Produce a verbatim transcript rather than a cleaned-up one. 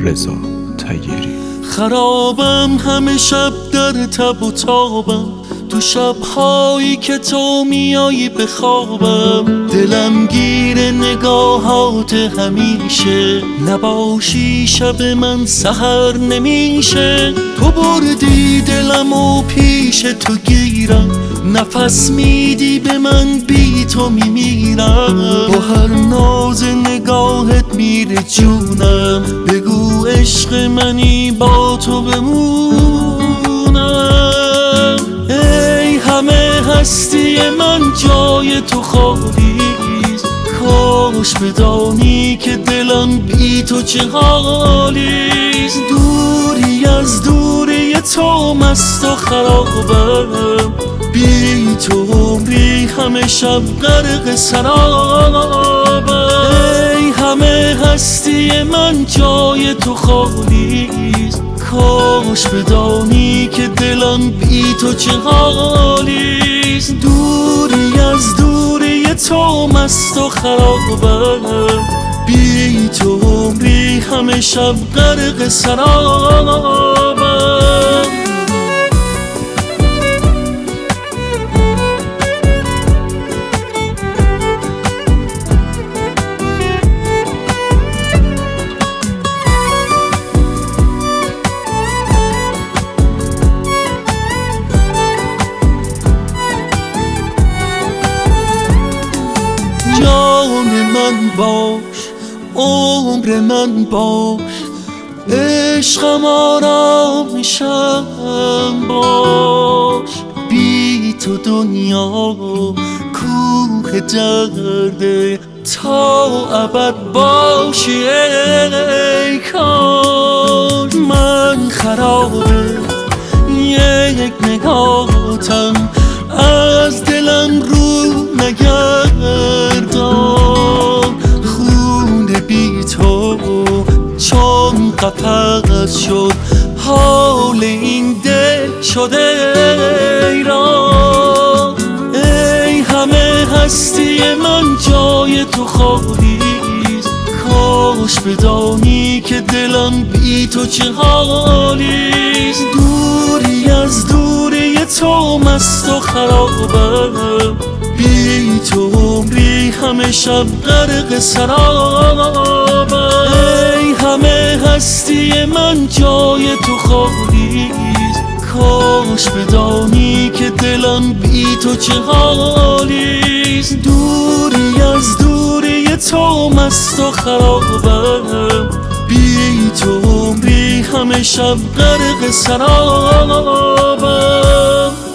رضا طیری. خرابم همه شب در تب و تابم، تو شبهایی که تو میایی به خوابم. دلم گیر نگاهات همیشه، نباشی شب من سحر نمیشه. تو بردی دلم و پیش تو گیرم، نفس میدی به من بی تو میمیرم. با هر ناز نگاهت میره جونم، بگو عشق منی با تو بمونم. ای همه هستی من جای تو خالیست، کاش بدانی که دلم بی تو چه حالیست. دوری از دوری تو مست و خرابم، بی تو عمری همه شب غرق سرابم. ای همه هستی من جای تو خالیست، کاش بدانی که دلم بی تو چه حالیست. دوری از دوری تو مست و خرابم، بی تو عمری همه شب غرق سرابم. جان من باش، عمر من باش، عشقم آرامشم باش. بی تو دنیا کوه درده، تا ابد باشی ای کاش. من خرابه یک نگاهتم، از دلم رو نگردان. خون بی تو چون قفس شد، حال این دل شده ایران. ای همه هستی من جای تو خالیست، کاش بدانی که دلم بی تو چه حالیست. دوری از دوری تو مست و خرابم، بی تو عمری همه شب غرق سرابم. ای همه هستی من جای تو خالیست، کاش بدانی که دلم بی تو چه حالیست. دوری از دوری تو مست و خرابم، بی تو عمری همه شب غرق سرابم.